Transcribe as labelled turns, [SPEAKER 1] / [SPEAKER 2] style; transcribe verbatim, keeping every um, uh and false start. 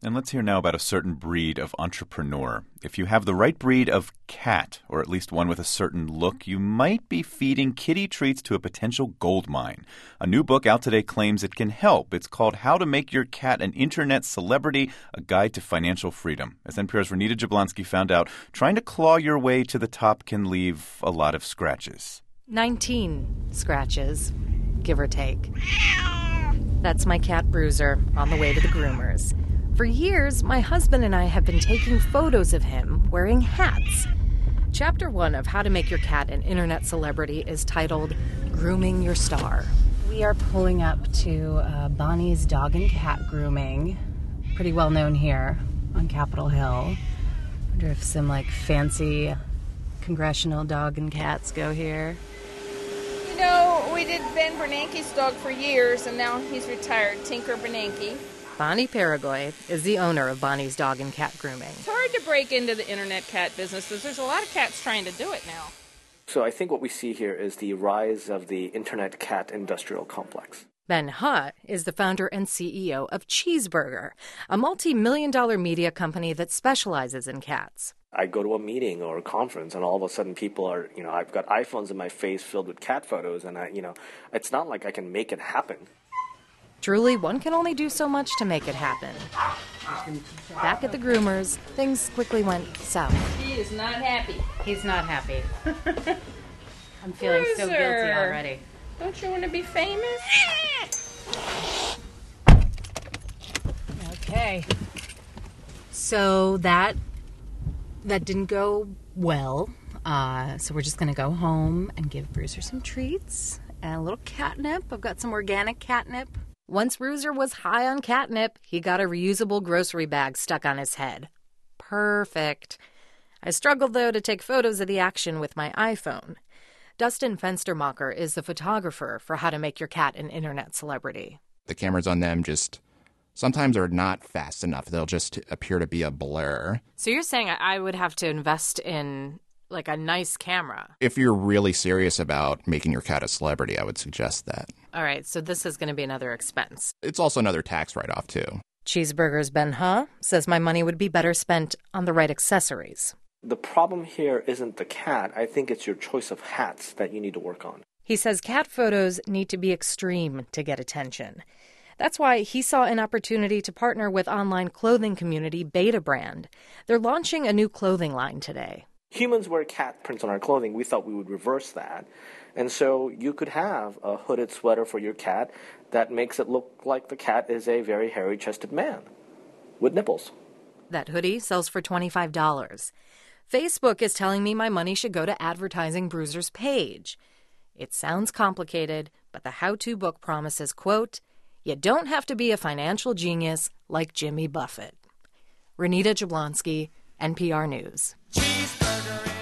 [SPEAKER 1] And let's hear now about a certain breed of entrepreneur. If you have the right breed of cat, or at least one with a certain look, you might be feeding kitty treats to a potential gold mine. A new book out today claims it can help. It's called How to Make Your Cat an Internet Celebrity, A Guide to Financial Freedom. As N P R's Renita Jablonski found out, trying to claw your way to the top can leave a lot of scratches.
[SPEAKER 2] nineteen scratches, give or take. That's my cat Bruiser on the way to the groomers. For years, my husband and I have been taking photos of him wearing hats. Chapter one of How to Make Your Cat an Internet Celebrity is titled Grooming Your Star. We are pulling up to uh, Bonnie's Dog and Cat Grooming. Pretty well known here on Capitol Hill. Wonder if some like fancy congressional dog and cats go here.
[SPEAKER 3] You know, we did Ben Bernanke's dog for years, and now he's retired, Tinker Bernanke.
[SPEAKER 2] Bonnie Paraguay is the owner of Bonnie's Dog and Cat Grooming.
[SPEAKER 3] It's hard to break into the internet cat business because there's a lot of cats trying to do it now.
[SPEAKER 4] So I think what we see here is the rise of the internet cat industrial complex.
[SPEAKER 2] Ben Huh is the founder and C E O of Cheeseburger, a multi-million dollar media company that specializes in cats.
[SPEAKER 4] I go to a meeting or a conference and all of a sudden people are, you know, I've got iPhones in my face filled with cat photos and I, you know, it's not like I can make it happen.
[SPEAKER 2] Truly, one can only do so much to make it happen. Back at the groomers, things quickly went south.
[SPEAKER 3] He is not happy.
[SPEAKER 2] He's not happy. I'm feeling so guilty already.
[SPEAKER 3] Don't you want to be famous?
[SPEAKER 2] Okay. So that that didn't go well. Uh, so we're just going to go home and give Bruiser some treats and a little catnip. I've got some organic catnip. Once Bruiser was high on catnip, he got a reusable grocery bag stuck on his head. Perfect. I struggled, though, to take photos of the action with my iPhone. Dustin Fenstermacher is the photographer for How to Make Your Cat an Internet Celebrity.
[SPEAKER 5] The cameras on them just sometimes are not fast enough. They'll just appear to be a blur.
[SPEAKER 2] So you're saying I would have to invest in, like, a nice camera?
[SPEAKER 5] If you're really serious about making your cat a celebrity, I would suggest that.
[SPEAKER 2] All right, so this is going to be another expense.
[SPEAKER 5] It's also another tax write-off, too.
[SPEAKER 2] Cheeseburger's Ben Huh says my money would be better spent on the right accessories.
[SPEAKER 4] The problem here isn't the cat. I think it's your choice of hats that you need to work on.
[SPEAKER 2] He says cat photos need to be extreme to get attention. That's why he saw an opportunity to partner with online clothing community Beta Brand. They're launching a new clothing line today.
[SPEAKER 4] Humans wear cat prints on our clothing. We thought we would reverse that. And so you could have a hooded sweater for your cat that makes it look like the cat is a very hairy-chested man with nipples.
[SPEAKER 2] That hoodie sells for twenty-five dollars. Facebook is telling me my money should go to advertising Bruiser's page. It sounds complicated, but the how-to book promises, quote, "You don't have to be a financial genius like Jimmy Buffett." Renita Jablonski, N P R News.
[SPEAKER 6] Cheeseburger.